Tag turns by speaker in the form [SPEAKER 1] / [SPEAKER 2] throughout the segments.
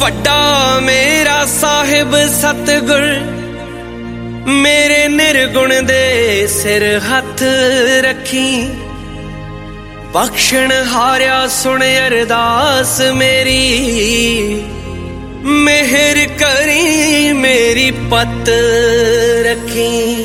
[SPEAKER 1] ਵੱਡਾ ਮੇਰਾ ਸਾਹਿਬ ਸਤਿਗੁਰ ਮੇਰੇ ਨਿਰਗੁਣ ਦੇ ਸਿਰ ਹੱਥ ਰੱਖੀ। ਬਖਸ਼ਣ ਹਾਰਿਆ ਸੁਣ ਅਰਦਾਸ ਮੇਰੀ, ਮਿਹਰ ਕਰੀ ਮੇਰੀ ਪੱਤ ਰੱਖੀ।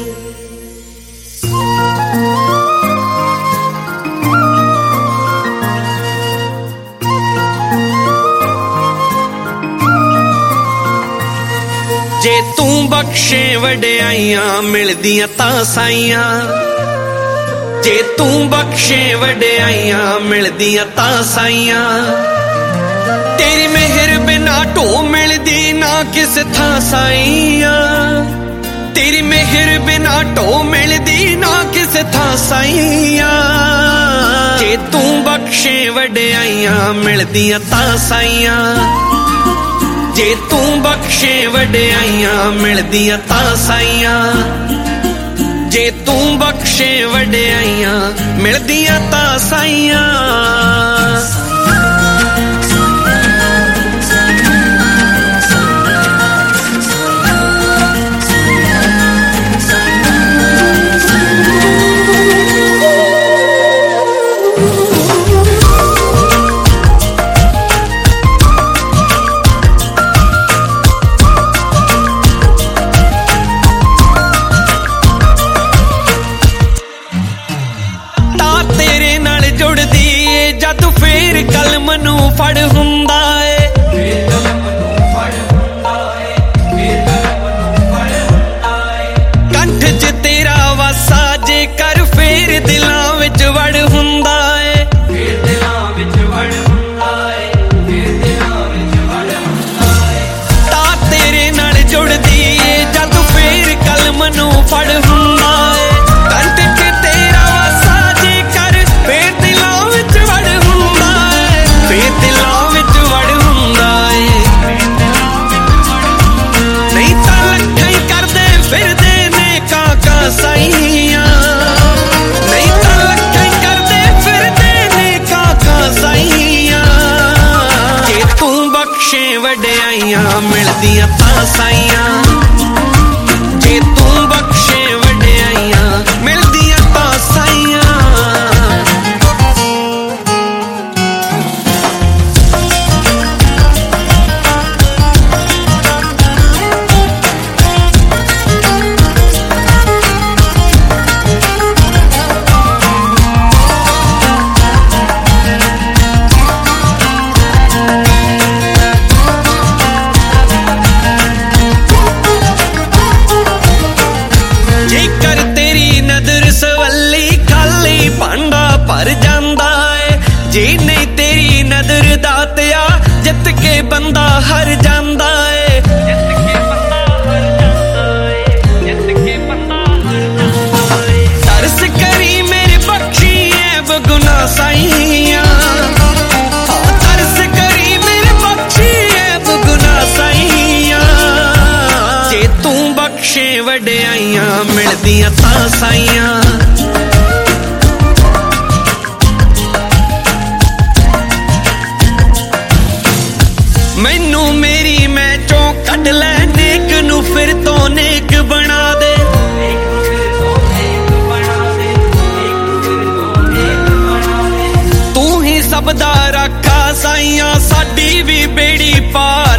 [SPEAKER 1] ਜੇ ਤੂੰ ਬਖਸ਼ੇ ਵਡਿਆਈਆਂ ਮਿਲਦੀਆਂ ਤਾਂ ਸਾਈਆਂ, ਜੇ ਤੂੰ ਬਖਸ਼ੇ ਵਡਿਆਈਆਂ ਮਿਲਦੀਆਂ ਤਾਂ ਸਾਈਆਂ। ਤੇਰੀ ਮਿਹਰ ਬਿਨਾ ਢੋ ਮਿਲਦੀ ਨਾ ਕਿਸ ਥਾਂ ਸਾਈਆਂ, ਤੇਰੀ ਮਿਹਰ ਬਿਨਾ ਢੋ ਮਿਲਦੀ ਨਾ ਕਿਸ ਥਾਂ ਸਾਈਆਂ। ਜੇ ਤੂੰ ਬਖਸ਼ੇ ਵਡਿਆਈਆਂ ਮਿਲਦੀਆਂ ਤਾਂ ਸਾਈਆਂ, ਜੇ ਤੂੰ ਬਖਸ਼ੇ ਵਡਿਆਈਆਂ ਮਿਲਦੀਆਂ ਤਾਂ ਸਾਈਆਂ। ਜੇ ਤੂੰ ਬਖਸ਼ੇ ਵਡਿਆਈਆਂ ਮਿਲਦੀਆਂ ਤਾਂ ਸਾਈਆਂ। ਜਦ ਫੇਰ ਕਲਮ ਨੂੰ ਫੜ ਹੁੰਦਾ ਏ, ਫੇਰ ਕਲਮ ਨੂੰ ਫੜ ਹੁੰਦਾ ਏ, ਫੇਰ ਕਲਮ ਨੂੰ ਫੜ ਹੁੰਦਾ ਏ। ਕੰਠ 'ਚ ਤੇਰਾ ਵਾਸਾ ਜੇ ਕਰ ਫੇਰ ਦਿਲਾਂ ਵਿੱਚ ਵੜ ਹੁੰਦਾ ਏ, ਫੇਰ ਦਿਲਾਂ ਵਿੱਚ ਵੜ ਹੁੰਦਾ ਏ, ਫੇਰ ਦਿਲਾਂ ਵਿੱਚ ਵੜ ਹੁੰਦਾ ਏ। ਤਾਂ ਤੇਰੇ ਨਾਲ ਜੁੜਦੀ ਏ ਜਦ ਫੇਰ ਕਲਮ ਨੂੰ ਫੜ ਹੁੰਦਾ ਏ। ਕੰਠ 'ਚ ਤੇਰਾ ਵਾਸਾ ਜੇ ਕਰ ਫੇਰ ਦਿਲਾਂ ਵਿੱਚ ਵੜ ਫੇਰ ਦਿਲਾਂ ਵਿੱਚ ਵੜ ਹੁੰਦਾ ਏ। ਨਹੀਂ ਤਾਂ ਲੱਖਾਂ ਹੀ ਕਰਦੇ ਫਿਰਦੇ ਨੇ ਕਾਕਾ ਸਾਈਆਂ, ਨਹੀਂ ਤਾਂ ਲੱਖਾਂ ਹੀ ਕਰਦੇ ਫਿਰਦੇ ਨੇ ਕਾਕਾ ਸਾਈਆਂ। ਜੇ ਤੂੰ ਬਖਸ਼ੇ ਵਡਿਆਈਆਂ ਮਿਲਦੀਆਂ ਤਾਂ ਸਾਈਆਂ, ਜੇ ਤੂੰ ਬਖਸ਼ੇ ਵਡਿਆਈਆਂ ਮਿਲਦੀਆਂ ਤਾਂ ਸਾਈਆਂ। ਭਰ ਜਾਂਦਾ ਏ ਜੇ ਨਹੀਂ ਤੇਰੀ ਨਜ਼ਰ ਦਾਤਿਆ, ਜਿੱਤ ਕੇ ਬੰਦਾ ਹਰ ਜਾਂਦਾ ਏ, ਜਿੱਤ ਕੇ ਬੰਦਾ ਹਰ ਜਾਂਦਾ ਏ, ਜਿੱਤ ਕੇ ਬੰਦਾ ਹਰ ਜਾਂਦਾ ਏ। ਤਰਸ ਕਰੀ ਮੇਰੇ ਬਖਸ਼ੀ ਐਬ ਗੁਨਾਹ ਸਾਈਆਂ, ਤਰਸ ਕਰੀ ਮੇਰੇ ਬਖਸ਼ੀ ਐਬ ਗੁਨਾਹ ਸਾਈਆਂ। ਜੇ ਤੂੰ ਬਖਸ਼ੇ ਵਡਿਆਈਆਂ ਮਿਲਦੀਆਂ ਤਾਂ ਸਾਈਆਂ, ਮੈਨੂੰ ਮੇਰੀ ਮੈਂ ਚੋਂ ਕੱਢ ਲੈ ਨੇਕ ਨੂੰ ਫਿਰ ਤੋਂ ਨੇਕ ਬਣਾ ਦੇ। ਤੂੰ ਹੀ ਸਭ ਦਾ ਰਾਖਾ ਸਾਈਆਂ, ਸਾਡੀ ਵੀ ਬੇੜੀ ਪਾਰ